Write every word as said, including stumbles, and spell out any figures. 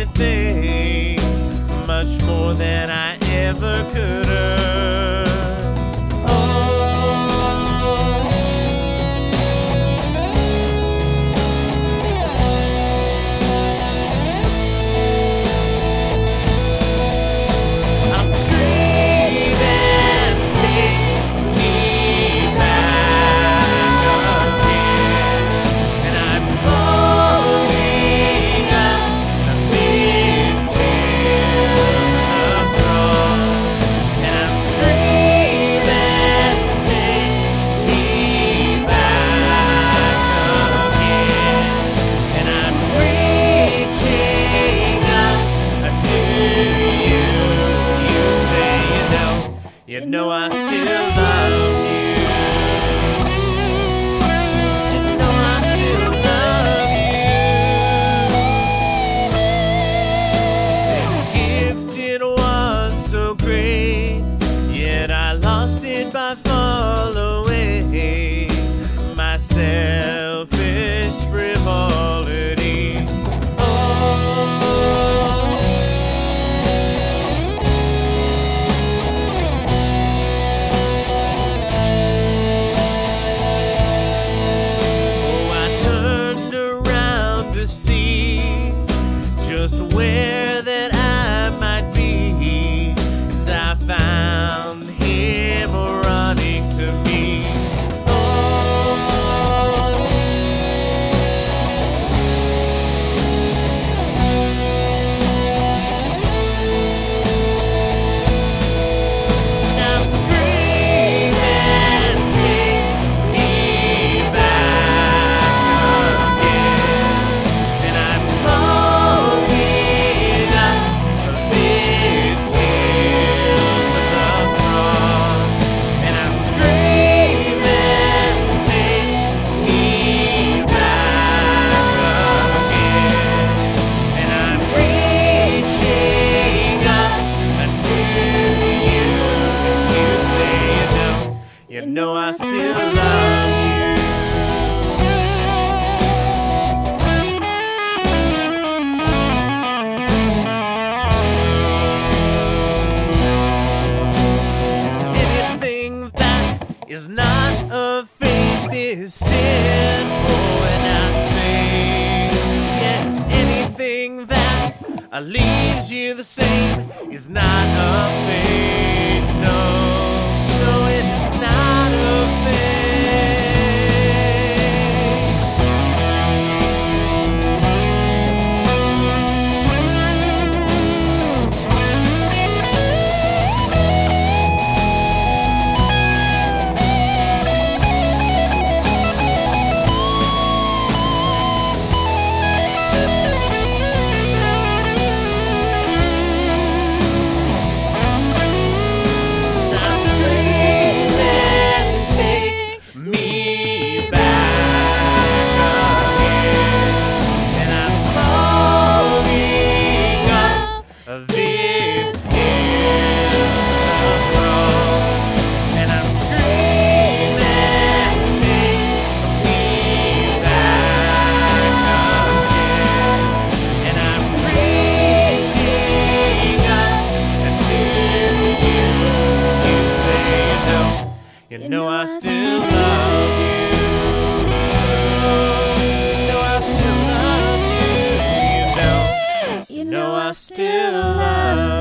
everything, much more than I ever could earn. You know I still love you. You know I still love you. This gift, it was so great, yet I lost it by following my selfish frivolity. Just where that I might be, and I found him running to me. Oh, now stream and take me back again, and I'm you know I still love you. Anything that is not of faith is sin. Oh, and I say, yes, anything that leaves you the same is not of faith. No, no, it is not of faith. You know I still love you. You know I still love you. You know, you know I still love you.